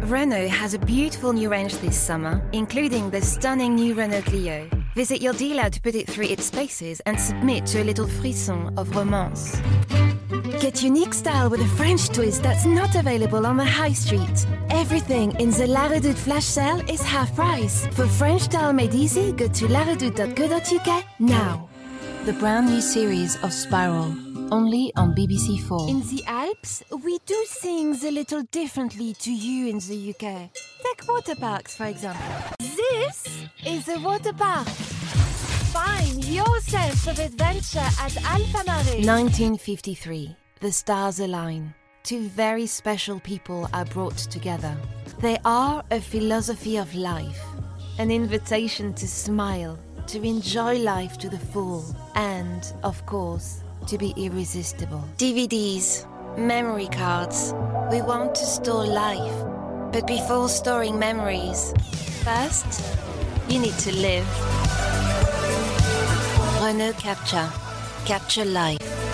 Renault has a beautiful new range this summer, including the stunning new Renault Clio. Visit your dealer to put it through its paces and submit to a little frisson of romance. Get unique style with a French twist that's not available on the high street. Everything in the La Redoute flash sale is half price. For French style made easy, go to laredoute.co.uk now. The brand new series of Spiral, only on BBC4. In the Alps, we do things a little differently to you in the UK. Take water parks, for example. This is a water park. Find your sense of adventure at Alpamaris. 1953. The stars align. Two very special people are brought together. They are a philosophy of life, an invitation to smile, to enjoy life to the full, and, of course, to be irresistible. DVDs, memory cards. We want to store life, but before storing memories, first, you need to live. Renault Capture. Capture life.